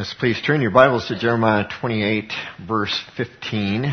Yes, please turn your Bibles to Jeremiah 28, verse 15.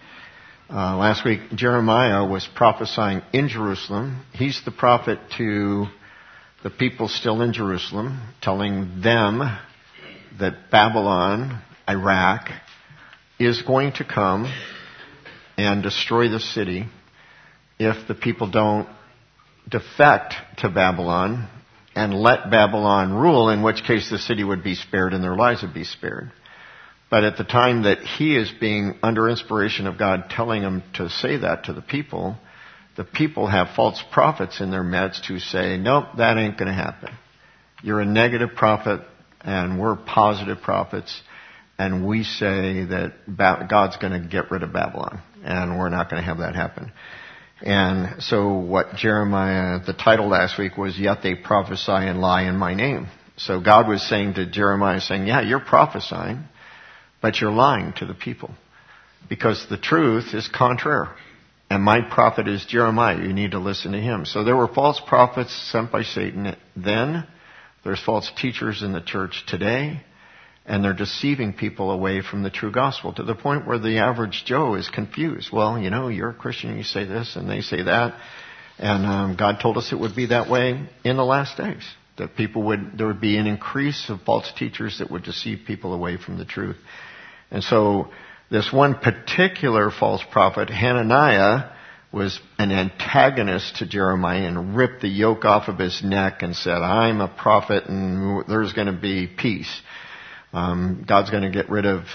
Last week, Jeremiah was prophesying in Jerusalem. He's the prophet to the people still in Jerusalem, telling them that Babylon, Iraq, is going to come and destroy the city if the people don't defect to Babylon and let Babylon rule, in which case the city would be spared and their lives would be spared. But at the time that he is being under inspiration of God telling him to say that to the people have false prophets in their midst who say, nope, that ain't going to happen. You're a negative prophet and we're positive prophets, and we say that God's going to get rid of Babylon, and we're not going to have that happen. And so what Jeremiah, the title last week was, yet they prophesy and lie in my name. So God was saying to Jeremiah, saying, yeah, you're prophesying, but you're lying to the people. Because the truth is contrary. And my prophet is Jeremiah. You need to listen to him. So there were false prophets sent by Satan then. There's false teachers in the church today. And they're deceiving people away from the true gospel to the point where the average Joe is confused. Well, you know, you're a Christian, you say this and they say that. And God told us it would be that way in the last days. That there would be an increase of false teachers that would deceive people away from the truth. And so this one particular false prophet, Hananiah, was an antagonist to Jeremiah and ripped the yoke off of his neck and said, I'm a prophet and there's going to be peace. God's going to get rid of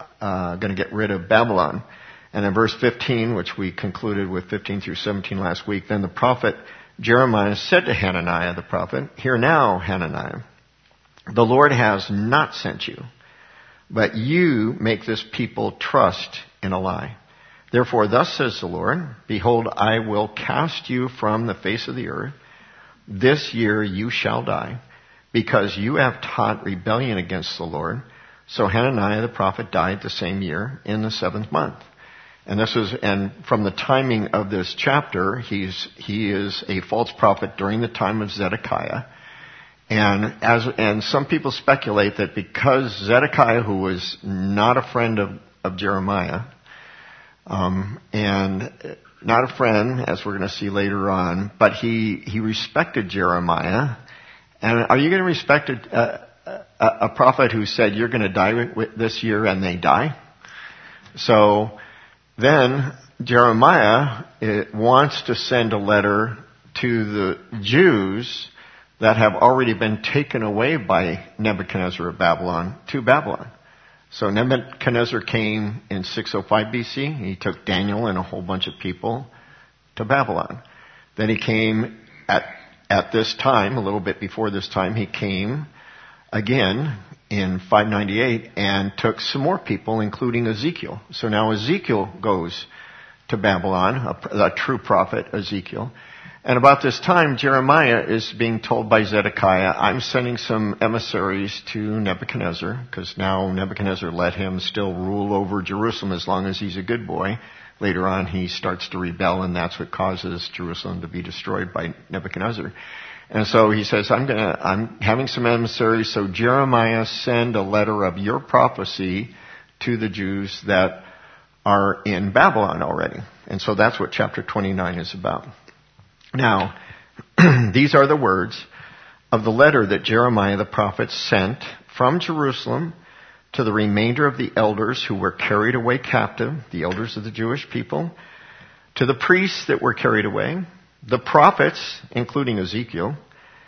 Babylon. And in verse 15, which we concluded with 15 through 17 last week, then the prophet Jeremiah said to Hananiah the prophet, hear now, Hananiah, the Lord has not sent you, but you make this people trust in a lie. Therefore, thus says the Lord, behold, I will cast you from the face of the earth. This year you shall die, because you have taught rebellion against the Lord. So Hananiah the prophet died the same year in the 7th month. And from the timing of this chapter, he is a false prophet during the time of Zedekiah. And some people speculate that because Zedekiah, who was not a friend of Jeremiah, and not a friend, as we're going to see later on, but he respected Jeremiah. And are you going to respect a prophet who said you're going to die this year and they die? So then Jeremiah wants to send a letter to the Jews that have already been taken away by Nebuchadnezzar of Babylon to Babylon. So Nebuchadnezzar came in 605 BC. He took Daniel and a whole bunch of people to Babylon. Then he came at this time, a little bit before this time, he came again in 598 and took some more people, including Ezekiel. So now Ezekiel goes to Babylon, a true prophet, Ezekiel. And about this time, Jeremiah is being told by Zedekiah, I'm sending some emissaries to Nebuchadnezzar, because now Nebuchadnezzar let him still rule over Jerusalem as long as he's a good boy. Later on, he starts to rebel, and that's what causes Jerusalem to be destroyed by Nebuchadnezzar. And so he says, I'm having some emissaries, so Jeremiah, send a letter of your prophecy to the Jews that are in Babylon already. And so that's what chapter 29 is about. Now, these are the words of the letter that Jeremiah the prophet sent from Jerusalem to the remainder of the elders who were carried away captive, the elders of the Jewish people, to the priests that were carried away, the prophets, including Ezekiel,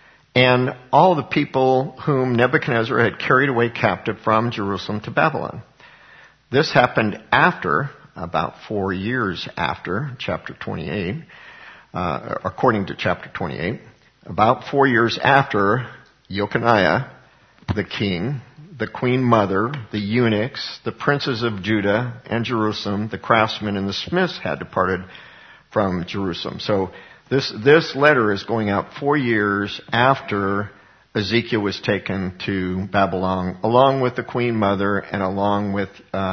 and all the people whom Nebuchadnezzar had carried away captive from Jerusalem to Babylon. This happened after, about 4 years after, chapter 28, according to chapter 28, about 4 years after Jeconiah, the king, the queen mother, the eunuchs, the princes of Judah and Jerusalem, the craftsmen and the smiths had departed from Jerusalem. So this letter is going out 4 years after Ezekiel was taken to Babylon, along with the queen mother and along with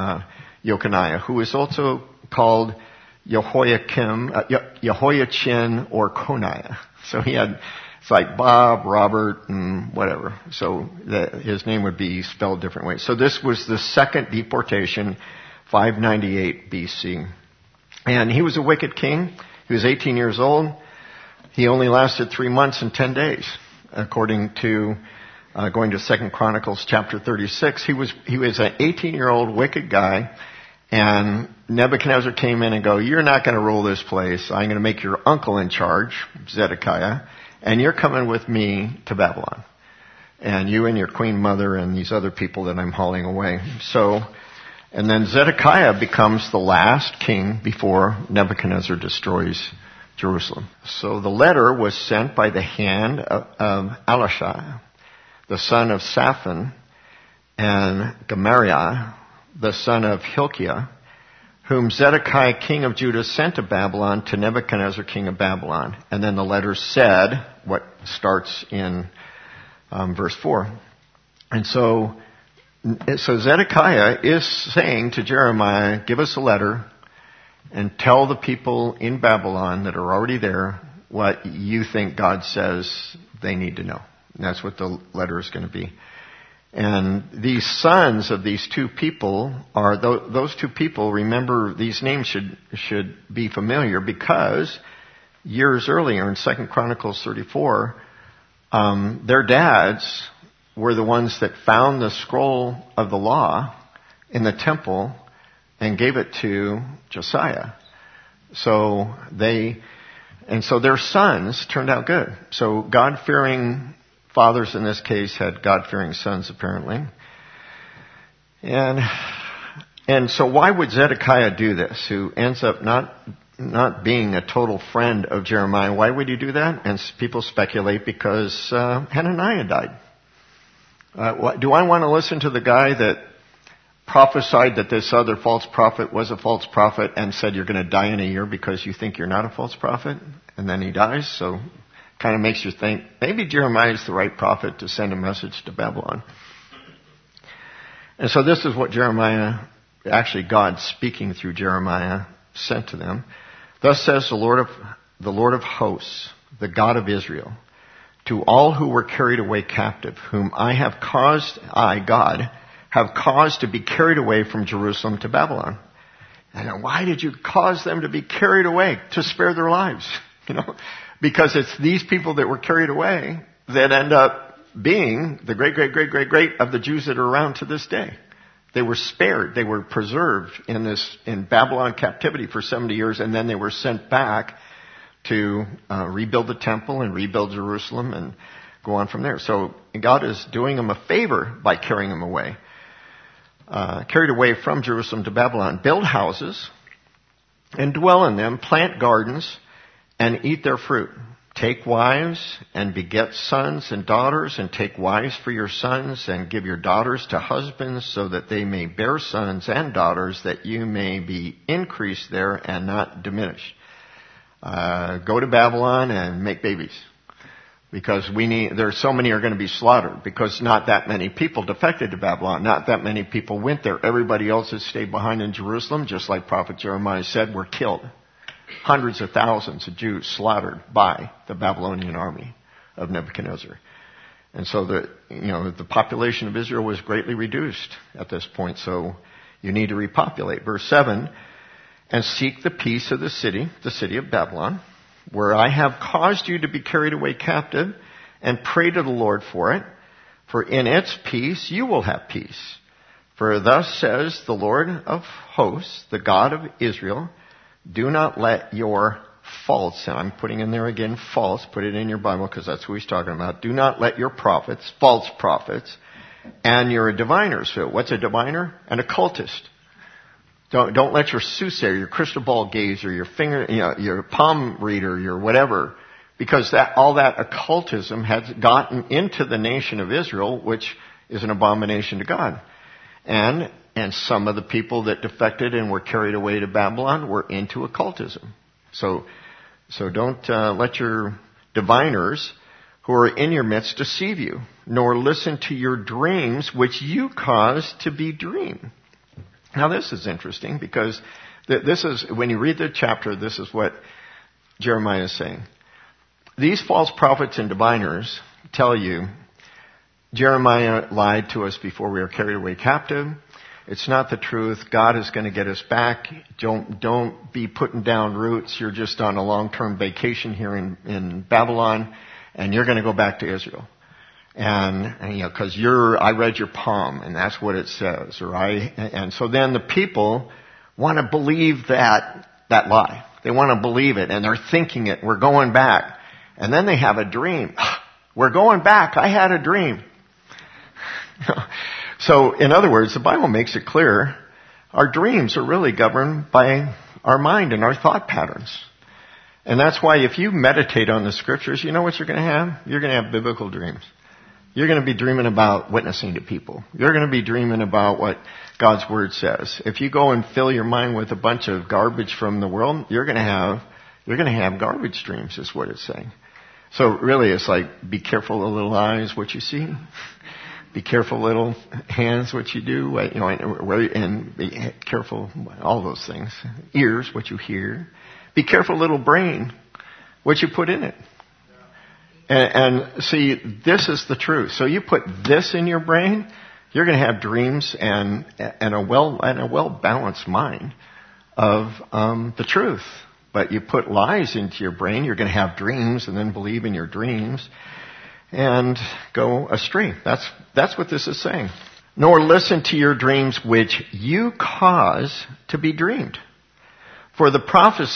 Jeconiah, who is also called Jehoiachin or Coniah. So he had It's like Bob, Robert, and whatever. So his name would be spelled different ways. So this was the second deportation, 598 BC. And he was a wicked king. He was 18 years old. He only lasted 3 months and 10 days, according to going to 2 Chronicles chapter 36. He was an 18-year-old wicked guy, and Nebuchadnezzar came in and go, "You're not going to rule this place. I'm going to make your uncle in charge, Zedekiah, and you're coming with me to Babylon. And you and your queen mother and these other people that I'm hauling away." So, and then Zedekiah becomes the last king before Nebuchadnezzar destroys Jerusalem. So the letter was sent by the hand of Elisha, the son of Shaphan, and Gemariah, the son of Hilkiah, whom Zedekiah, king of Judah, sent to Babylon to Nebuchadnezzar, king of Babylon. And then the letter said what starts in verse 4. And so Zedekiah is saying to Jeremiah, give us a letter and tell the people in Babylon that are already there what you think God says they need to know. And that's what the letter is going to be. And these sons of these two people are, those two people, remember, these names should be familiar because years earlier in 2 Chronicles 34, their dads were the ones that found the scroll of the law in the temple and gave it to Josiah. So their sons turned out good. So God-fearing fathers in this case had God-fearing sons apparently. And so why would Zedekiah do this, who ends up not being a total friend of Jeremiah? Why would he do that? And people speculate because Hananiah died. Do I want to listen to the guy that prophesied that this other false prophet was a false prophet and said you're going to die in a year because you think you're not a false prophet? And then he dies, so kind of makes you think maybe Jeremiah is the right prophet to send a message to Babylon. And so this is what Jeremiah, actually God speaking through Jeremiah, sent to them. Thus says the Lord of hosts, the God of Israel, to all who were carried away captive, whom I, God, have caused to be carried away from Jerusalem to Babylon. And why did you cause them to be carried away? To spare their lives. Because it's these people that were carried away that end up being the great of the Jews that are around to this day. They were spared. They were preserved in Babylon captivity for 70 years, and then they were sent back to rebuild the temple and rebuild Jerusalem and go on from there. So God is doing them a favor by carrying them away. Carried away from Jerusalem to Babylon. Build houses and dwell in them, plant gardens and eat their fruit. Take wives and beget sons and daughters, and take wives for your sons and give your daughters to husbands so that they may bear sons and daughters, that you may be increased there and not diminished. Go to Babylon and make babies, because there's so many are going to be slaughtered, because not that many people defected to Babylon. Not that many people went there. Everybody else that stayed behind in Jerusalem, just like Prophet Jeremiah said, were killed. Hundreds of thousands of Jews slaughtered by the Babylonian army of Nebuchadnezzar. And so the population of Israel was greatly reduced at this point. So you need to repopulate. Verse 7, and seek the peace of the city of Babylon, where I have caused you to be carried away captive, and pray to the Lord for it. For in its peace you will have peace. For thus says the Lord of hosts, the God of Israel, do not let your false, and I'm putting in there again false, put it in your Bible because that's what he's talking about. Do not let your prophets, false prophets, and your diviners. So what's a diviner? An occultist. Don't let your soothsayer, your crystal ball gazer, your palm reader, your whatever, because all that occultism has gotten into the nation of Israel, which is an abomination to God. And some of the people that defected and were carried away to Babylon were into occultism. So don't let your diviners who are in your midst deceive you, nor listen to your dreams which you caused to be dreamed. Now this is interesting, because this is, when you read the chapter, this is what Jeremiah is saying. These false prophets and diviners tell you, Jeremiah lied to us before we were carried away captive. It's not the truth. God is going to get us back. Don't be putting down roots. You're just on a long-term vacation here in Babylon, and you're going to go back to Israel. And you know, because I read your palm, and that's what it says, right? And so then the people want to believe that lie. They want to believe it, and they're thinking it. We're going back. And then they have a dream. We're going back. I had a dream. So, in other words, the Bible makes it clear our dreams are really governed by our mind and our thought patterns. And that's why if you meditate on the scriptures, you know what you're going to have? You're going to have biblical dreams. You're going to be dreaming about witnessing to people. You're going to be dreaming about what God's Word says. If you go and fill your mind with a bunch of garbage from the world, you're going to have garbage dreams, is what it's saying. So really it's like, be careful, little eyes, what you see. Be careful, little hands, what you do. You know, and be careful, all those things. Ears, what you hear. Be careful, little brain, what you put in it. And see, this is the truth. So you put this in your brain, you're going to have dreams and a well balanced mind of the truth. But you put lies into your brain, you're going to have dreams and then believe in your dreams and go astray. That's what this is saying. Nor listen to your dreams which you cause to be dreamed. For they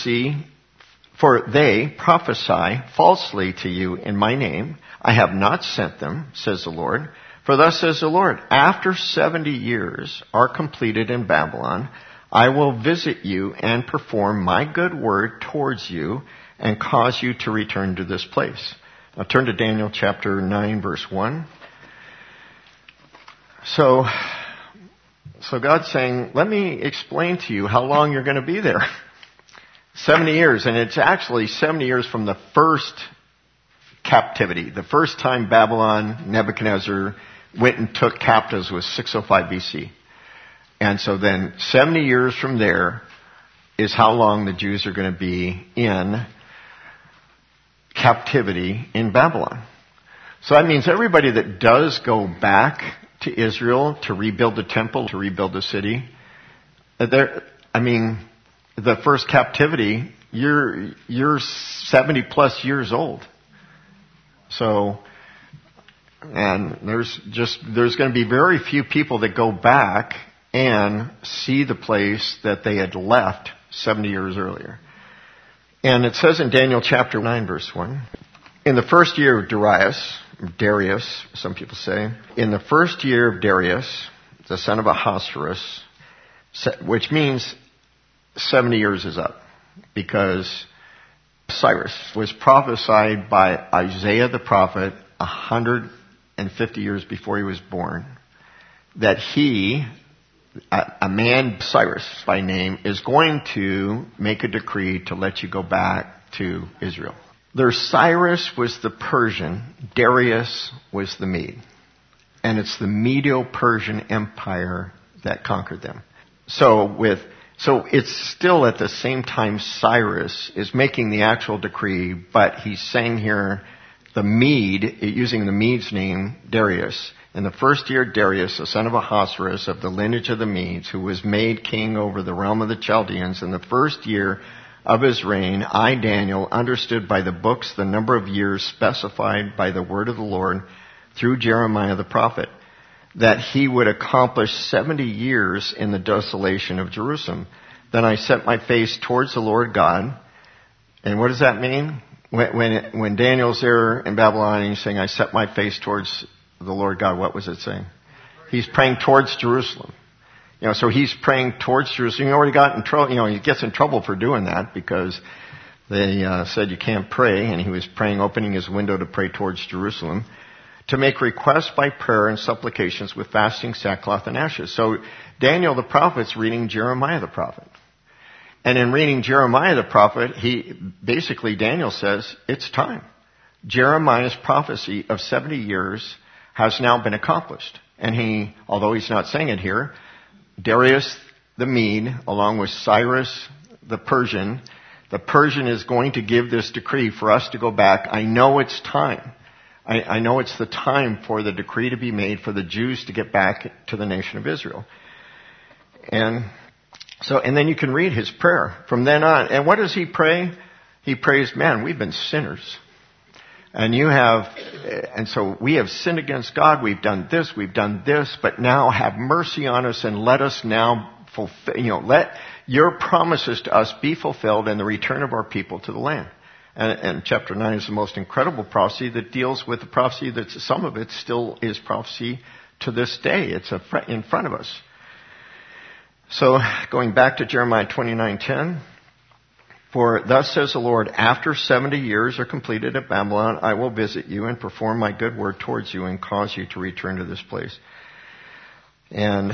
prophesy falsely to you in my name. I have not sent them, says the Lord. For thus says the Lord, after 70 years are completed in Babylon, I will visit you and perform my good word towards you and cause you to return to this place. Now turn to Daniel chapter 9, verse 1. So God's saying, let me explain to you how long you're going to be there. 70 years, and it's actually 70 years from the first captivity. The first time Babylon, Nebuchadnezzar, went and took captives was 605 BC. And so then 70 years from there is how long the Jews are going to be in captivity in Babylon. So that means everybody that does go back to Israel to rebuild the temple, to rebuild the city, the first captivity, you're 70 plus years old. So, and there's going to be very few people that go back and see the place that they had left 70 years earlier. And it says in Daniel chapter 9, verse 1, in the first year of Darius, some people say, in the first year of Darius, the son of Ahasuerus, which means 70 years is up, because Cyrus was prophesied by Isaiah the prophet 150 years before he was born, that a man, Cyrus by name, is going to make a decree to let you go back to Israel. Their Cyrus was the Persian, Darius was the Mede. And it's the Medo-Persian Empire that conquered them. So it's still at the same time Cyrus is making the actual decree, but he's saying here the Mede, using the Mede's name, Darius. In the first year, Darius, the son of Ahasuerus, of the lineage of the Medes, who was made king over the realm of the Chaldeans, in the first year of his reign, I, Daniel, understood by the books the number of years specified by the word of the Lord through Jeremiah the prophet, that he would accomplish 70 years in the desolation of Jerusalem. Then I set my face towards the Lord God. And what does that mean? When Daniel's there in Babylon and he's saying, I set my face towards the Lord God, what was it saying? He's praying towards Jerusalem. So he's praying towards Jerusalem. He already got in trouble. He gets in trouble for doing that because they said you can't pray, and he was praying, opening his window to pray towards Jerusalem, to make requests by prayer and supplications with fasting, sackcloth, and ashes. So Daniel the prophet's reading Jeremiah the prophet. And in reading Jeremiah the prophet, Daniel says, it's time. Jeremiah's prophecy of 70 years has now been accomplished. And although he's not saying it here, Darius the Mede, along with Cyrus the Persian, The Persian is going to give this decree for us to go back. I know it's time. I know it's the time for the decree to be made for the Jews to get back to the nation of Israel. And then you can read his prayer from then on. And what does he pray? He prays, man, we've been sinners. And so we have sinned against God. We've done this, but now have mercy on us and let us now fulfill, let your promises to us be fulfilled and the return of our people to the land. And chapter 9 is the most incredible prophecy that deals with the prophecy that some of it still is prophecy to this day. It's in front of us. So going back to Jeremiah 29:10, for thus says the Lord, after 70 years are completed at Babylon, I will visit you and perform my good word towards you and cause you to return to this place. And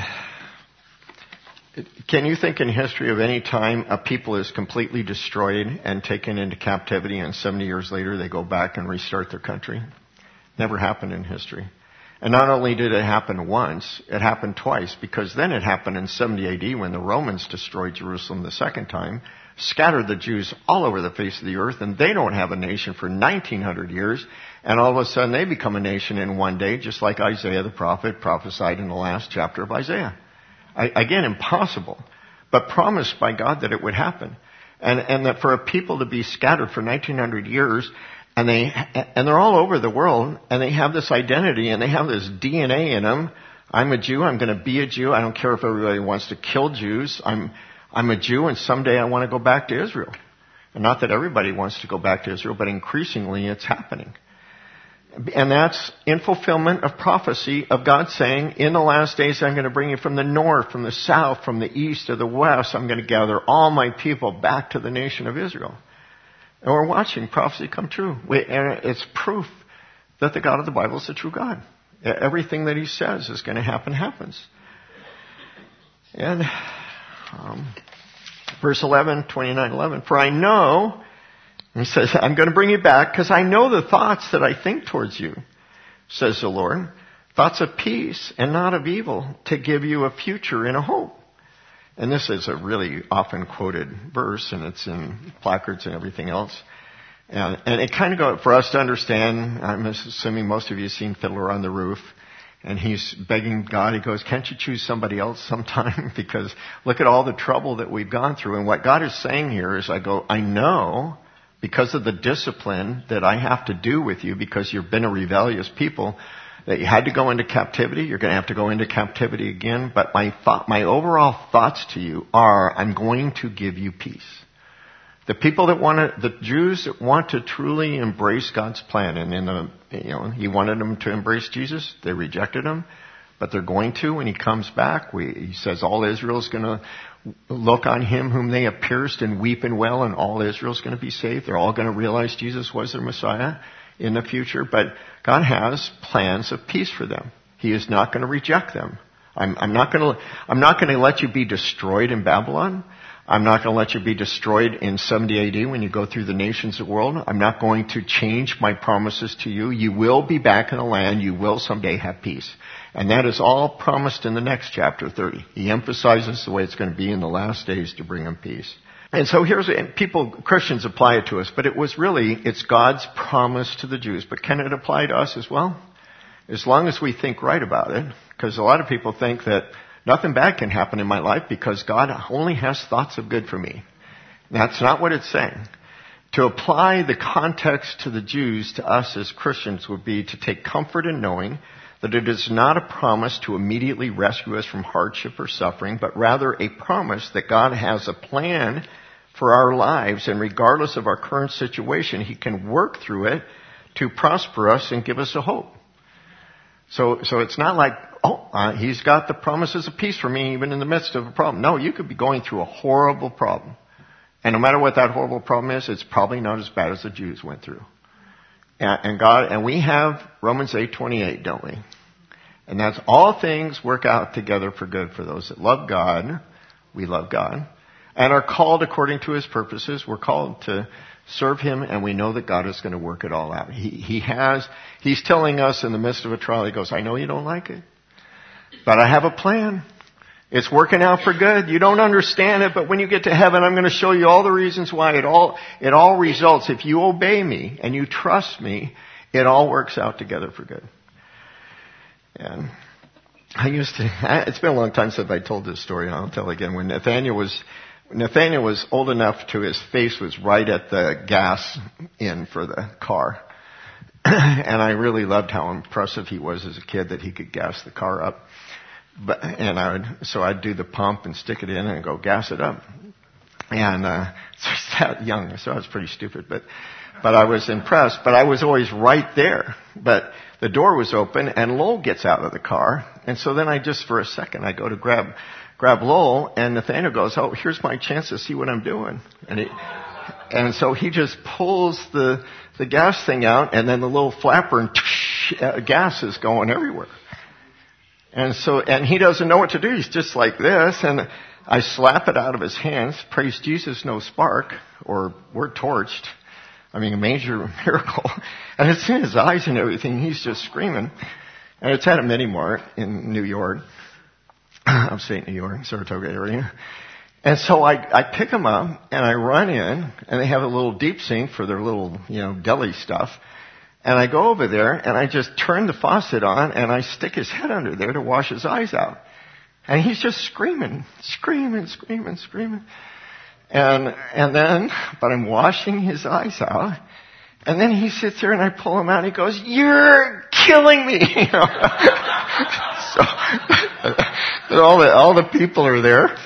can you think in history of any time a people is completely destroyed and taken into captivity and 70 years later they go back and restart their country? Never happened in history. And not only did it happen once, it happened twice, because then it happened in 70 AD when the Romans destroyed Jerusalem the second time, scattered the Jews all over the face of the earth, and they don't have a nation for 1900 years, and all of a sudden they become a nation in one day, just like Isaiah the prophet prophesied in the last chapter of Isaiah. Again, impossible, but promised by God that it would happen. And that for a people to be scattered for 1900 years, and they're all over the world, and they have this identity, and they have this DNA in them. I'm a Jew, I'm going to be a Jew. I don't care if everybody wants to kill Jews. I'm a Jew, and someday I want to go back to Israel. And not that everybody wants to go back to Israel, but increasingly it's happening. And that's in fulfillment of prophecy of God saying, in the last days I'm going to bring you from the north, from the south, from the east, or the west. I'm going to gather all my people back to the nation of Israel. And we're watching prophecy come true. And it's proof that the God of the Bible is the true God. Everything that he says is going to happen happens. And verse 11, 29:11, for I know, he says, I'm going to bring you back because I know the thoughts that I think towards you, says the Lord. Thoughts of peace and not of evil, to give you a future and a hope. And this is a really often quoted verse, and it's in placards and everything else. And it kind of goes, for us to understand, I'm assuming most of you have seen Fiddler on the Roof, and he's begging God, he goes, can't you choose somebody else sometime? Because look at all the trouble that we've gone through. And what God is saying here is, I know, because of the discipline that I have to do with you, because you've been a rebellious people, that you had to go into captivity. You're going to have to go into captivity again. But my overall thoughts to you are, I'm going to give you peace. The Jews that want to truly embrace God's plan, and he wanted them to embrace Jesus. They rejected him, but they're going to when he comes back. He says all Israel is going to look on him whom they have pierced and weep and wail, and all Israel is going to be saved. They're all going to realize Jesus was their Messiah in the future. But God has plans of peace for them. He is not going to reject them. I'm not going to let you be destroyed in Babylon. I'm not going to let you be destroyed in 70 AD when you go through the nations of the world. I'm not going to change my promises to you. You will be back in the land. You will someday have peace. And that is all promised in the next chapter 30. He emphasizes the way it's going to be in the last days to bring them peace. And so Christians apply it to us, but it's God's promise to the Jews. But can it apply to us as well? As long as we think right about it, because a lot of people think that nothing bad can happen in my life because God only has thoughts of good for me. That's not what it's saying. To apply the context to the Jews to us as Christians would be to take comfort in knowing that it is not a promise to immediately rescue us from hardship or suffering, but rather a promise that God has a plan for our lives, and regardless of our current situation, he can work through it to prosper us and give us a hope. So it's not like, he's got the promises of peace for me even in the midst of a problem. No, you could be going through a horrible problem. And no matter what that horrible problem is, it's probably not as bad as the Jews went through. And we have Romans 8:28, don't we? And that's all things work out together for good for those that love God. We love God. And are called according to his purposes. We're called to serve him, and we know that God is going to work it all out. He's telling us in the midst of a trial, he goes, I know you don't like it, but I have a plan. It's working out for good. You don't understand it, but when you get to heaven, I'm going to show you all the reasons why it all results. If you obey me and you trust me, it all works out together for good. And it's been a long time since I told this story, and I'll tell it again. When Nathaniel was old enough to his face was right at the gas in for the car. And I really loved how impressive he was as a kid that he could gas the car up. So I'd do the pump and stick it in and go gas it up. And, so I was that young, so I was pretty stupid, but I was impressed, but I was always right there. But the door was open and Lowell gets out of the car. And so then for a second, I go to grab Lowell, and Nathaniel goes, oh, here's my chance to see what I'm doing. And so he just pulls the gas thing out, and then the little flapper and gas is going everywhere. And he doesn't know what to do. He's just like this, and I slap it out of his hands. Praise Jesus, no spark, or we're torched. I mean, a major miracle. And it's in his eyes and everything. He's just screaming. And it's at a mini mart in New York, upstate New York, Saratoga area. And so I pick him up and I run in, and they have a little deep sink for their little, deli stuff. And I go over there and I just turn the faucet on and I stick his head under there to wash his eyes out. And he's just screaming. But I'm washing his eyes out. And then he sits there and I pull him out and he goes, you're killing me. So all the people are there.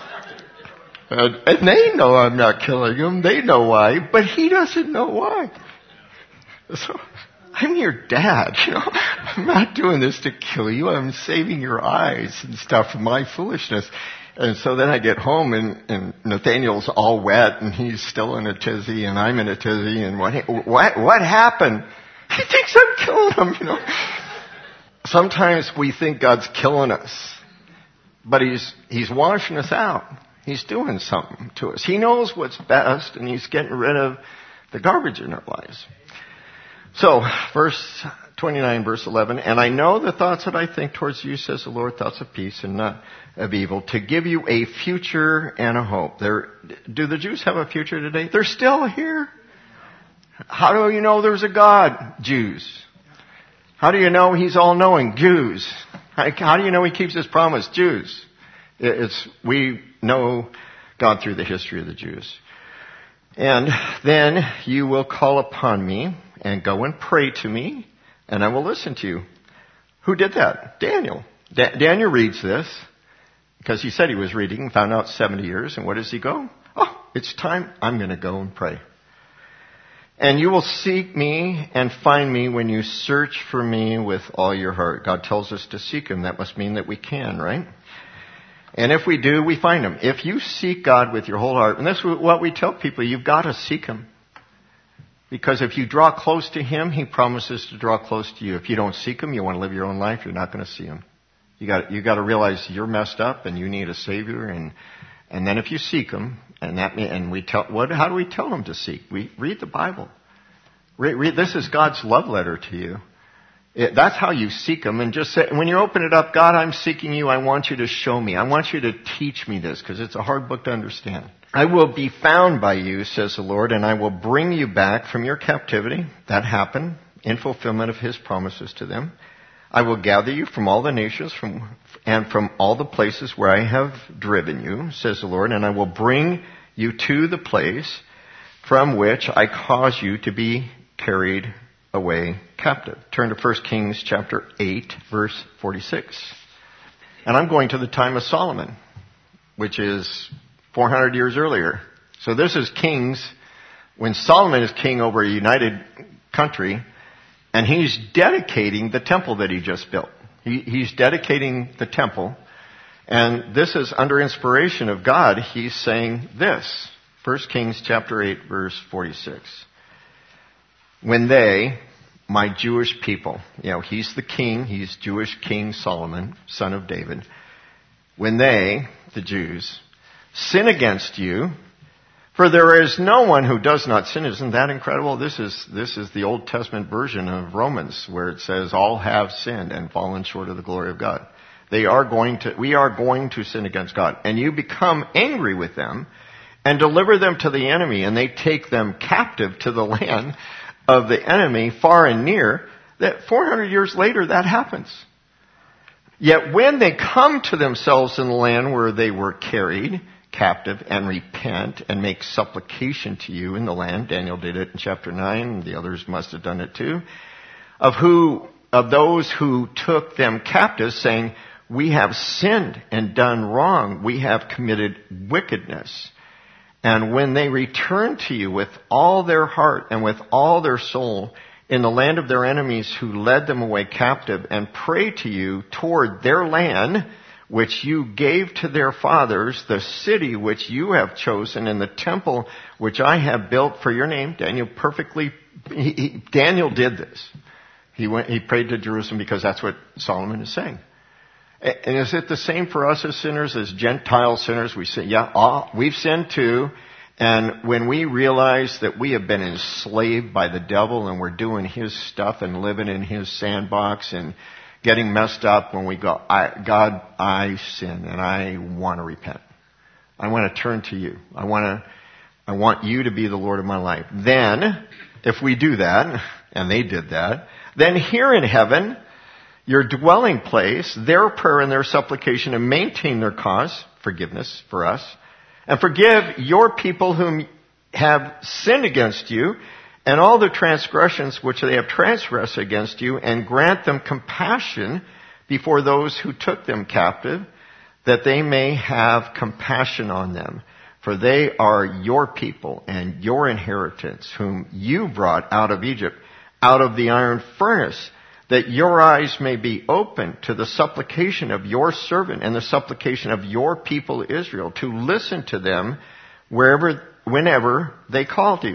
And they know I'm not killing him. They know why, but he doesn't know why. So, I'm your dad, I'm not doing this to kill you. I'm saving your eyes and stuff from my foolishness. And so then I get home and Nathaniel's all wet and he's still in a tizzy and I'm in a tizzy, and what happened? He thinks I'm killing him, Sometimes we think God's killing us, but he's washing us out. He's doing something to us. He knows what's best, and he's getting rid of the garbage in our lives. So, verse 29, verse 11, and I know the thoughts that I think towards you, says the Lord, thoughts of peace and not of evil, to give you a future and a hope. Do the Jews have a future today? They're still here. How do you know there's a God? Jews. How do you know he's all-knowing? Jews. How do you know he keeps his promise? Jews. We know God through the history of the Jews. And then you will call upon me and go and pray to me, and I will listen to you. Who did that? Daniel. Daniel reads this because he said he was reading and found out 70 years. And what does he go? Oh, it's time. I'm going to go and pray. And you will seek me and find me when you search for me with all your heart. God tells us to seek him. That must mean that we can, right? And if we do, we find him. If you seek God with your whole heart, and that's what we tell people, you've got to seek him. Because if you draw close to him, he promises to draw close to you. If you don't seek him, you want to live your own life, you're not going to see him. You got to realize you're messed up and you need a savior, and then if you seek him, how do we tell them to seek? We read the Bible. Read this is God's love letter to you. That's how you seek him. And just say, when you open it up, God, I'm seeking you. I want you to show me. I want you to teach me this, because it's a hard book to understand. I will be found by you, says the Lord, and I will bring you back from your captivity. That happened in fulfillment of his promises to them. I will gather you from all the nations and from all the places where I have driven you, says the Lord, and I will bring you to the place from which I cause you to be carried away captive. Turn to 1 Kings chapter 8, verse 46. And I'm going to the time of Solomon, which is 400 years earlier. So this is Kings, when Solomon is king over a united country, and he's dedicating the temple that he just built. He's dedicating the temple, and this is under inspiration of God. He's saying this, 1 Kings chapter 8, verse 46. When they, my Jewish people, he's the king, he's Jewish King Solomon, son of David. When they, the Jews, sin against you, for there is no one who does not sin. Isn't that incredible? This is the Old Testament version of Romans, where it says all have sinned and fallen short of the glory of God. we are going to sin against God. And you become angry with them and deliver them to the enemy, and they take them captive to the land of the enemy, far and near. That 400 years later, that happens. Yet when they come to themselves in the land where they were carried captive and repent and make supplication to you in the land, Daniel did it in chapter 9, and the others must have done it too, of those who took them captive, saying, we have sinned and done wrong, we have committed wickedness. And when they return to you with all their heart and with all their soul in the land of their enemies who led them away captive, and pray to you toward their land, which you gave to their fathers, the city which you have chosen, and the temple which I have built for your name. Daniel did this. He prayed to Jerusalem because that's what Solomon is saying. And is it the same for us as sinners, as Gentile sinners? We say, we've sinned too. And when we realize that we have been enslaved by the devil and we're doing his stuff and living in his sandbox and getting messed up, when we go, God, I sin and I want to repent. I want to turn to you. I want you to be the Lord of my life. Then, if we do that, and they did that, then here in heaven, your dwelling place, their prayer and their supplication, and maintain their cause, forgiveness for us, and forgive your people whom have sinned against you, and all the transgressions which they have transgressed against you, and grant them compassion before those who took them captive, that they may have compassion on them. For they are your people and your inheritance, whom you brought out of Egypt, out of the iron furnace, that your eyes may be open to the supplication of your servant and the supplication of your people Israel, to listen to them whenever they call to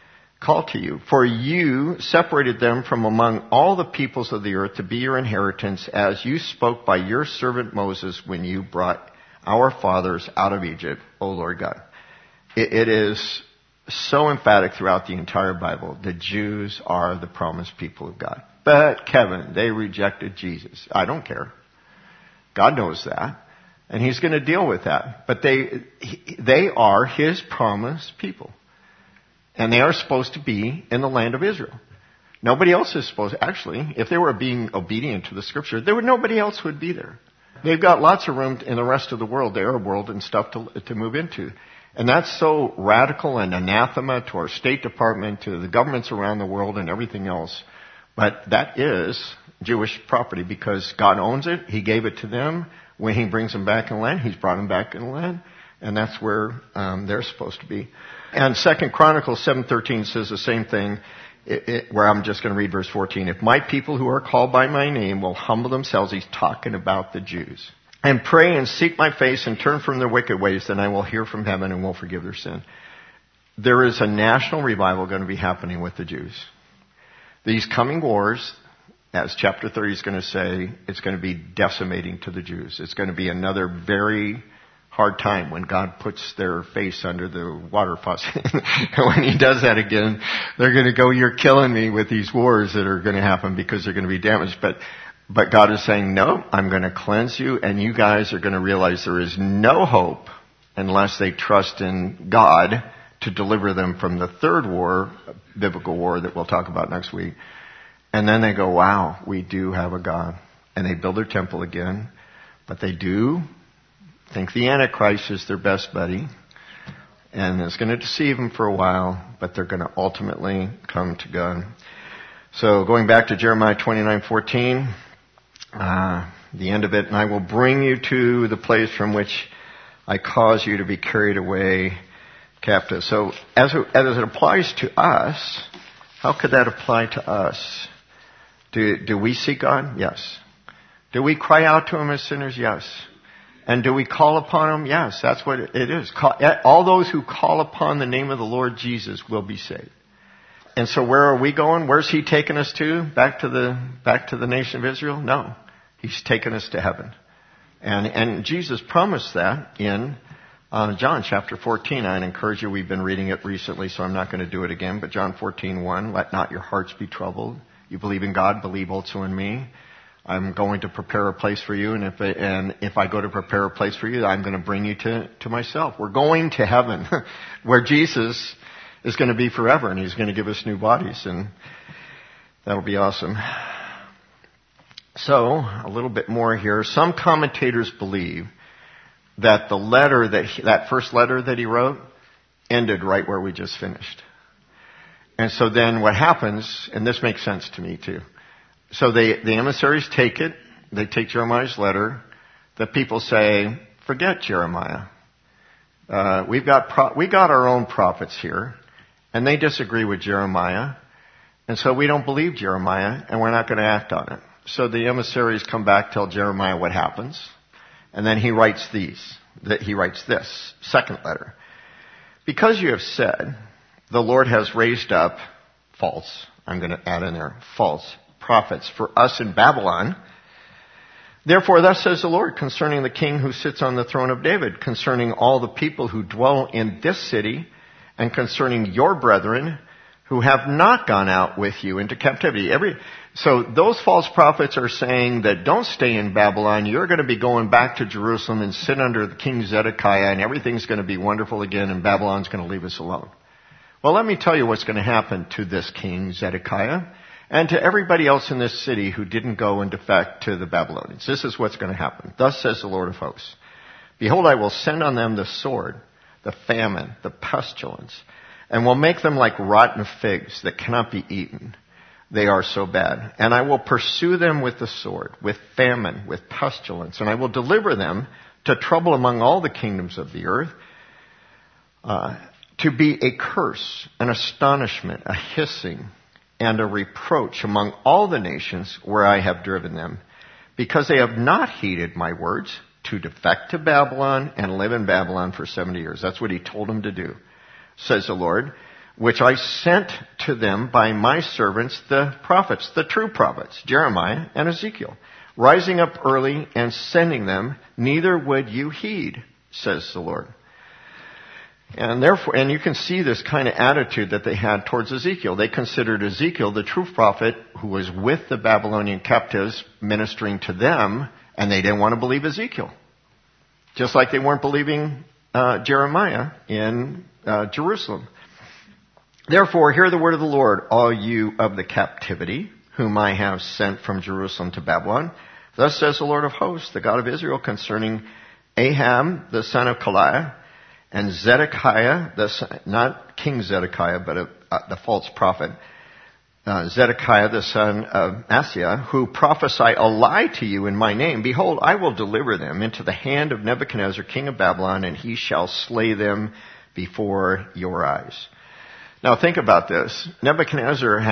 you. For you separated them from among all the peoples of the earth to be your inheritance, as you spoke by your servant Moses when you brought our fathers out of Egypt, O Lord God. It is so emphatic throughout the entire Bible. The Jews are the promised people of God. But Kevin, they rejected Jesus. I don't care. God knows that. And he's going to deal with that. But they are his promised people. And they are supposed to be in the land of Israel. Nobody else is supposed to. Actually, if they were being obedient to the scripture, nobody else would be there. They've got lots of room in the rest of the world, the Arab world and stuff to move into. And that's so radical and anathema to our State Department, to the governments around the world and everything else. But that is Jewish property because God owns it. He gave it to them. When he brings them back in the land, he's brought them back in the land. And that's where they're supposed to be. And 2 Chronicles 7:13 says the same thing, where I'm just going to read verse 14. If my people who are called by my name will humble themselves, he's talking about the Jews, and pray and seek my face and turn from their wicked ways, then I will hear from heaven and will forgive their sin. There is a national revival going to be happening with the Jews. These coming wars, as chapter 30 is going to say, it's going to be decimating to the Jews. It's going to be another very hard time when God puts their face under the water faucet. And when he does that again, they're going to go, you're killing me with these wars that are going to happen because they're going to be damaged. But God is saying, no, I'm going to cleanse you, and you guys are going to realize there is no hope unless they trust in God to deliver them from the third war, biblical war that we'll talk about next week. And then they go, wow, we do have a God. And they build their temple again. But they do think the Antichrist is their best buddy. And it's going to deceive them for a while, but they're going to ultimately come to God. So going back to Jeremiah 29:14, the end of it, and I will bring you to the place from which I cause you to be carried away captive. So as it applies to us, how could that apply to us? Do we seek God? Yes. Do we cry out to him as sinners? Yes. And do we call upon him? Yes, that's what it is. All those who call upon the name of the Lord Jesus will be saved. And so where are we going? Where's he taking us to? Back to the nation of Israel? No. He's taken us to heaven. And Jesus promised that in John chapter 14. I'd encourage you, we've been reading it recently, so I'm not going to do it again. But John 14:1, let not your hearts be troubled. You believe in God, believe also in me. I'm going to prepare a place for you, and if I go to prepare a place for you, I'm going to bring you to myself. We're going to heaven, where Jesus is going to be forever, and he's going to give us new bodies, and that'll be awesome. So, a little bit more here. Some commentators believe that the letter that first letter that he wrote ended right where we just finished. And so then what happens, and this makes sense to me too. So the emissaries take it, they take Jeremiah's letter. The people say, forget Jeremiah. We got our own prophets here, and they disagree with Jeremiah. And so we don't believe Jeremiah, and we're not going to act on it. So the emissaries come back, tell Jeremiah what happens, and then he writes this second letter. Because you have said, the Lord has raised up false, I'm going to add in there, false prophets for us in Babylon. Therefore, thus says the Lord concerning the king who sits on the throne of David, concerning all the people who dwell in this city, and concerning your brethren who have not gone out with you into captivity. So those false prophets are saying that don't stay in Babylon. You're going to be going back to Jerusalem and sit under the king Zedekiah, and everything's going to be wonderful again, and Babylon's going to leave us alone. Well, let me tell you what's going to happen to this king Zedekiah and to everybody else in this city who didn't go and defect to the Babylonians. This is what's going to happen. Thus says the Lord of hosts. Behold, I will send on them the sword, the famine, the pestilence, and will make them like rotten figs that cannot be eaten. They are so bad. And I will pursue them with the sword, with famine, with pestilence, and I will deliver them to trouble among all the kingdoms of the earth, to be a curse, an astonishment, a hissing, and a reproach among all the nations where I have driven them, because they have not heeded my words to defect to Babylon and live in Babylon for 70 years. That's what he told them to do, says the Lord, which I sent to them by my servants, the prophets, the true prophets, Jeremiah and Ezekiel, rising up early and sending them, neither would you heed, says the Lord. And therefore, and you can see this kind of attitude that they had towards Ezekiel. They considered Ezekiel the true prophet who was with the Babylonian captives ministering to them, and they didn't want to believe Ezekiel. Just like they weren't believing Jeremiah in Jerusalem. Therefore, hear the word of the Lord, all you of the captivity, whom I have sent from Jerusalem to Babylon. Thus says the Lord of hosts, the God of Israel, concerning Ahab, the son of Kaliah, and Zedekiah, not King Zedekiah, but the false prophet, Zedekiah, the son of Asaiah, who prophesy a lie to you in my name. Behold, I will deliver them into the hand of Nebuchadnezzar, king of Babylon, and he shall slay them before your eyes. Now think about this. Nebuchadnezzar's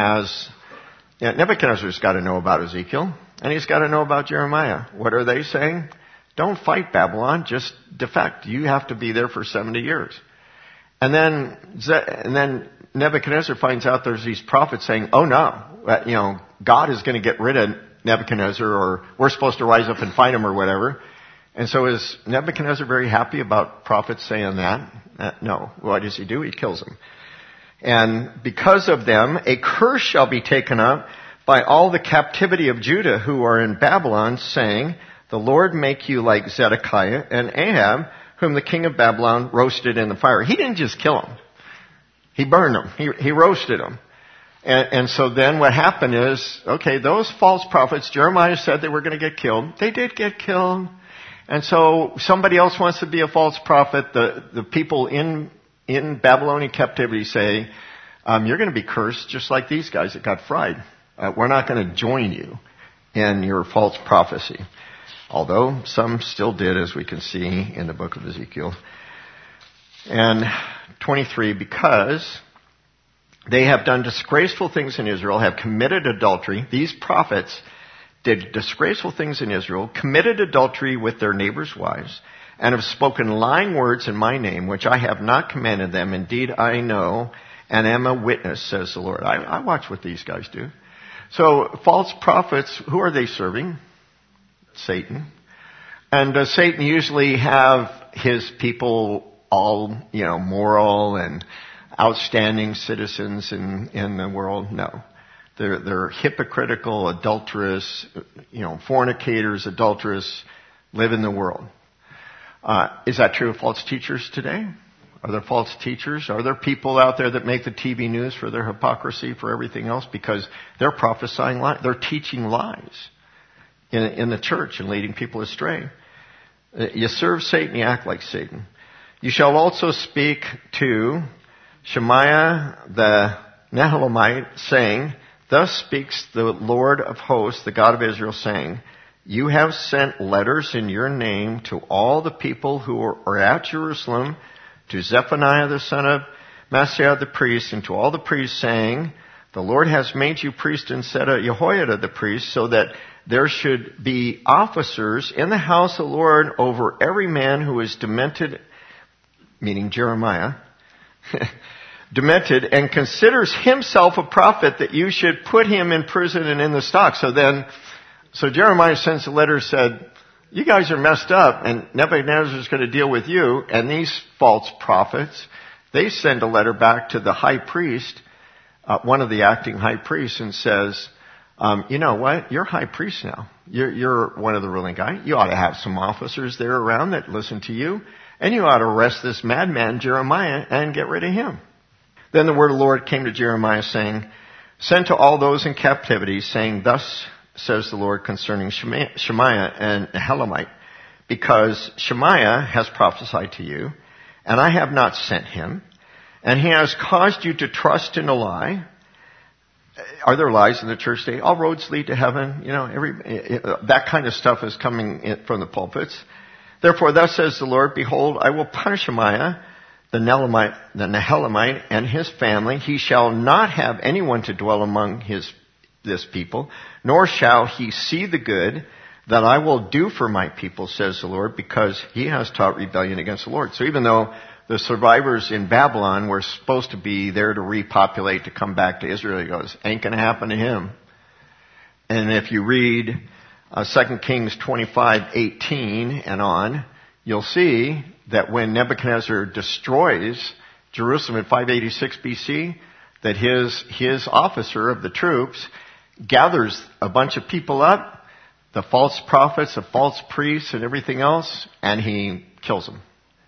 got to know about Ezekiel, and he's got to know about Jeremiah. What are they saying? Don't fight Babylon, just defect. You have to be there for 70 years. And then Nebuchadnezzar finds out there's these prophets saying, oh no, God is going to get rid of Nebuchadnezzar, or we're supposed to rise up and fight him or whatever. And so is Nebuchadnezzar very happy about prophets saying that? No. What does he do? He kills them. And because of them, a curse shall be taken up by all the captivity of Judah who are in Babylon, saying, the Lord make you like Zedekiah and Ahab, whom the king of Babylon roasted in the fire. He didn't just kill them. He burned them. He roasted them. And so then what happened is, okay, those false prophets, Jeremiah said they were going to get killed. They did get killed. And so somebody else wants to be a false prophet. The people in Babylonian captivity say, you're going to be cursed just like these guys that got fried. We're not going to join you in your false prophecy. Although some still did, as we can see in the book of Ezekiel. And 23, because they have done disgraceful things in Israel, have committed adultery. These prophets did disgraceful things in Israel, committed adultery with their neighbors' wives, and have spoken lying words in my name, which I have not commanded them. Indeed, I know and am a witness, says the Lord. I watch what these guys do. So false prophets, who are they serving? Satan. And does Satan usually have his people all, moral and outstanding citizens in the world? No. They're hypocritical, adulterous, fornicators, adulterous, live in the world. Is that true of false teachers today? Are there false teachers? Are there people out there that make the TV news for their hypocrisy, for everything else? Because they're prophesying lies. They're teaching lies in the church and leading people astray. You serve Satan, you act like Satan. You shall also speak to Shemaiah the Nehelamite, saying, Thus speaks the Lord of hosts, the God of Israel, saying, You have sent letters in your name to all the people who are at Jerusalem, to Zephaniah the son of Maaseiah the priest, and to all the priests, saying, The Lord has made you priest instead of Jehoiada the priest, so that there should be officers in the house of the Lord over every man who is demented, meaning Jeremiah, demented, and considers himself a prophet, that you should put him in prison and in the stock. So Jeremiah sends a letter, said, you guys are messed up, and Nebuchadnezzar is going to deal with you. And these false prophets, they send a letter back to the high priest, one of the acting high priests, and says, you know what? You're high priest now. You're one of the ruling guys. You ought to have some officers there around that listen to you, and you ought to arrest this madman Jeremiah and get rid of him. Then the word of the Lord came to Jeremiah, saying, Send to all those in captivity, saying, Thus says the Lord concerning Shemaiah and Nehelamite, because Shemaiah has prophesied to you, and I have not sent him, and he has caused you to trust in a lie. Are there lies in the church today? All roads lead to heaven. That kind of stuff is coming in from the pulpits. Therefore, thus says the Lord, Behold, I will punish Shemaiah, the Nehelamite, and his family. He shall not have anyone to dwell among this people, nor shall he see the good that I will do for my people, says the Lord, because he has taught rebellion against the Lord. So even though the survivors in Babylon were supposed to be there to repopulate, to come back to Israel, he goes, ain't going to happen to him. And if you read 2 Kings 25:18 and on, you'll see that when Nebuchadnezzar destroys Jerusalem in 586 BC, that his officer of the troops gathers a bunch of people up, the false prophets, the false priests, and everything else, and he kills them.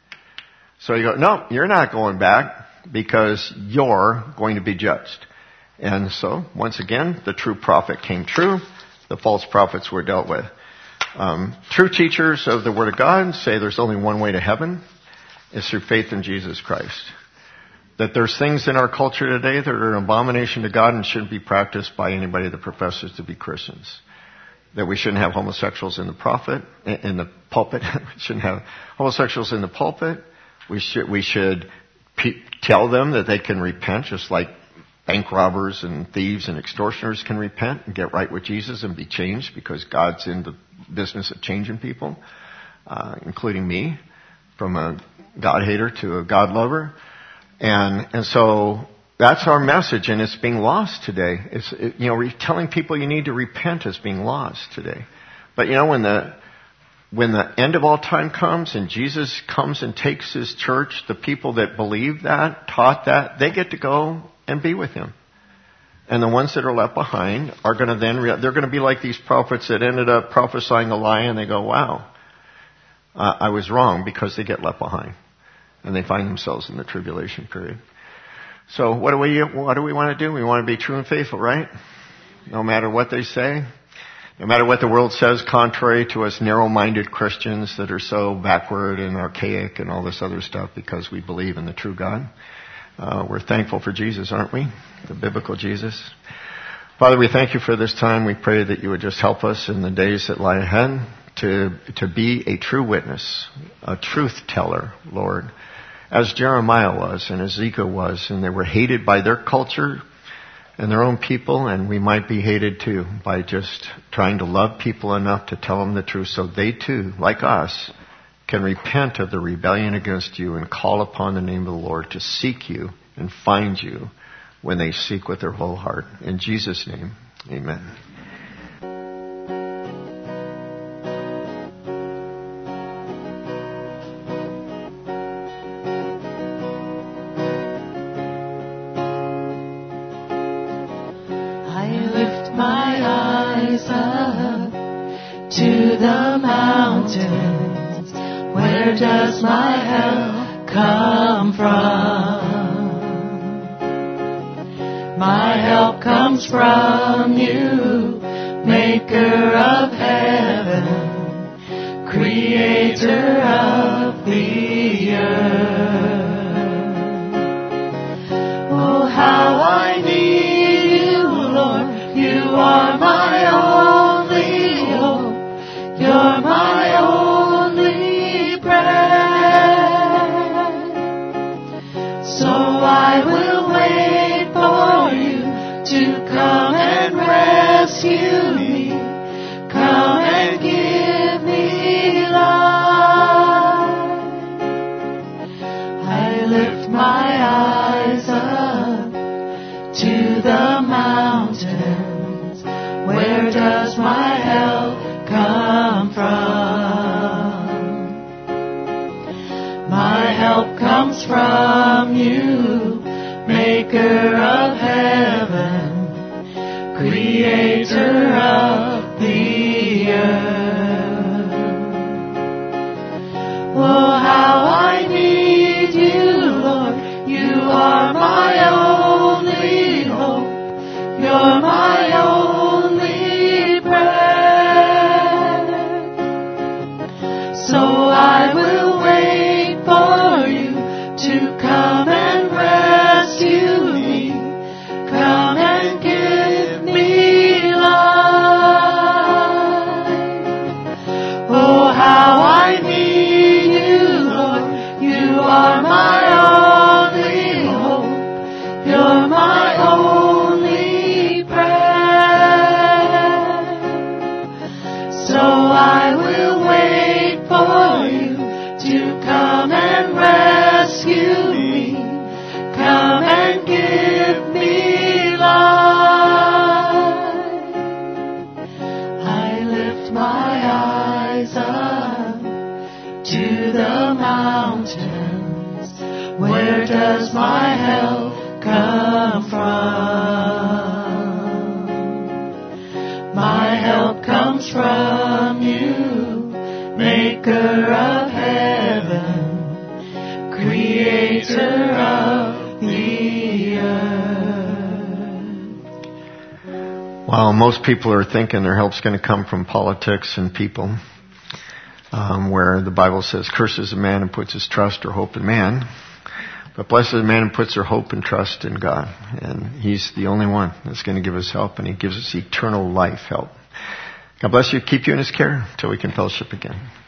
So you go, no, you're not going back because you're going to be judged. And so, once again, the true prophet came true. The false prophets were dealt with. True teachers of the Word of God say there's only one way to heaven. It's through faith in Jesus Christ. That there's things in our culture today that are an abomination to God and shouldn't be practiced by anybody that professes to be Christians. That we shouldn't have homosexuals in the pulpit. We shouldn't have homosexuals in the pulpit. We should tell them that they can repent, just like bank robbers and thieves and extortioners can repent and get right with Jesus and be changed, because God's in the business of changing people, including me, from a God hater to a God lover. And so that's our message, and it's being lost today. Telling people you need to repent is being lost today. But when the end of all time comes and Jesus comes and takes his church, the people that believe that, taught that, they get to go and be with him. And the ones that are left behind are going to they're going to be like these prophets that ended up prophesying a lie, and they go, wow, I was wrong, because they get left behind. And they find themselves in the tribulation period. So what do we want to do? We want to be true and faithful, right? No matter what they say. No matter what the world says, contrary to us narrow-minded Christians that are so backward and archaic and all this other stuff, because we believe in the true God. We're thankful for Jesus, aren't we? The biblical Jesus. Father, we thank you for this time. We pray that you would just help us in the days that lie ahead to be a true witness, a truth teller, Lord, as Jeremiah was and Ezekiel was, and they were hated by their culture and their own people, and we might be hated too by just trying to love people enough to tell them the truth, so they too, like us, can repent of the rebellion against you and call upon the name of the Lord to seek you and find you when they seek with their whole heart. In Jesus' name, amen. I the mountains. Where does my help come from? My help comes from you, maker of heaven, creator of the earth. Oh, how I need you, Lord. You are my only hope. You're my only bread. So I will wait for you to come and rescue me. Come and give me life. I lift my eyes up to the mountains. Where does my help come from? My help comes from you, maker of heaven, creator of the earth. Oh, how I need you, Lord. You are my only hope. You're my only bread. So I will wait for you to come and rescue me. Come and give me life. Oh, how I need you, Lord. You are my only hope. You're my only bread. So I will wait for you to come and rescue me. Come and give me life. I lift my eyes up to the mountains. Where does my help come from? My help comes from you, maker of heaven, creator of the earth. Well, most people are thinking their help's going to come from politics and people, where the Bible says, curses a man and puts his trust or hope in man. But blessed is the man who puts their hope and trust in God. And He's the only one that's going to give us help, and He gives us eternal life help. God bless you. Keep you in His care until we can fellowship again.